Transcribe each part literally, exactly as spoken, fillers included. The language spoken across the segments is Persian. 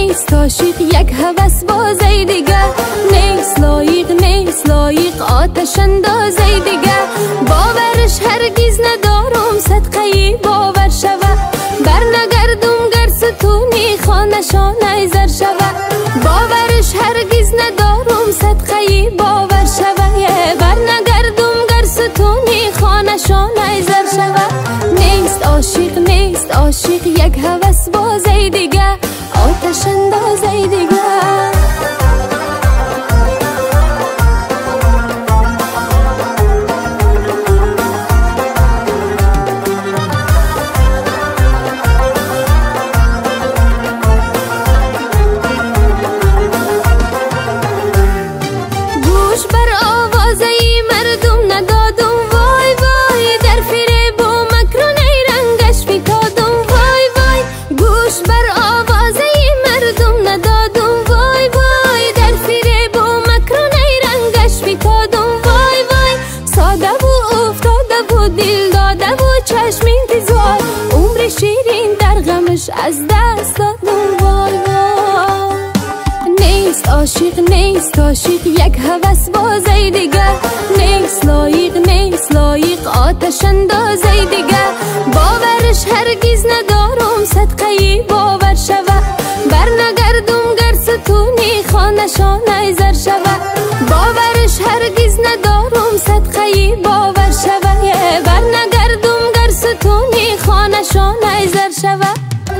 نیست عاشق یک هوس بازی دیگه، نیست لایق نیست لایق آتش اندازی دیگه. باورش هرگز ندارم صدقه باور شوه، بر نگردم گر ستونی خانشان ایزر شوه. باورش هرگز ندارم صدقه باور شوه، بر نگردم گر ستونی خانشان ایزر شوه. نیست عاشق نیست عاشق یک هوس بازی دیگه، آتش اندازی دیگه. شیرین در غمش از دست دادم وای وای. نیست عاشق نیست عاشق یک هوس بازی دیگه، نیست لایق نیست لایق آتش اندازی دیگه. باورش هرگز ندارم صدقه باور شوه، بر نگردم گر ستونی خانشان ایزر شوه. باورش هرگز ندارم صدقه باور شوه، بر نگردم گر ستونی خانشان ایزر شوه.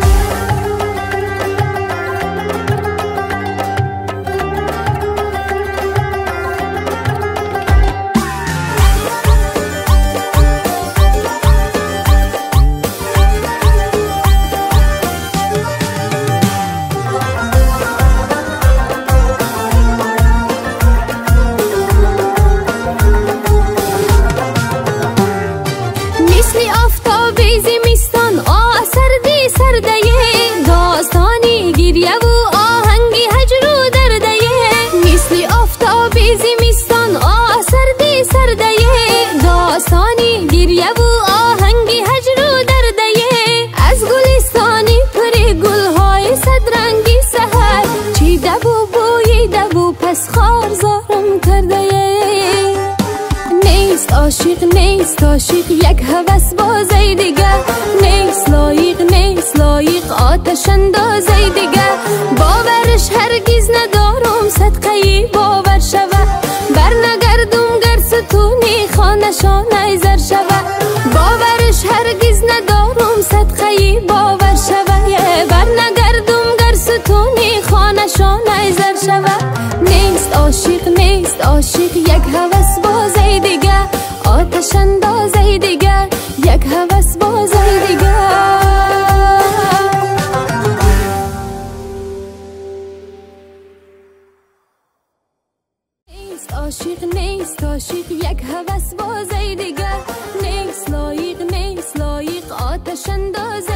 مثل آفتابی زمستان آه سردی سردیه، داستانی گریه و آهنگی هجر و دردیه. مثل آفتابی زمستان آه سردی سردیه، داستانی گریه و آهنگی هجر و دردیه. از گلستانی پری گلهای صدرنگی سحر، چیده و بوییده و پس خار زارم کرده. نیست عاشق نیست عاشق یک هوس بازی دیگه، نیست لایق نیست لایق آتش اندازی دیگه. باورش هرگز ندارم صدقه باور شوه، بر نگردم گر ستونی خانشان ایزر شوه. باورش هرگز ندارم صدقه باور شوه، بر نگردم گر ستونی خانشان ایزر شوه. نیست عاشق نیست عاشق یک هوس بازی دیگه، آتش اندازی دیگه، یک هوس بازی دیگه. نیست عاشق نیست عاشق یک هوس بازی دیگه، نیست لایق نیست لایق آتش اندازی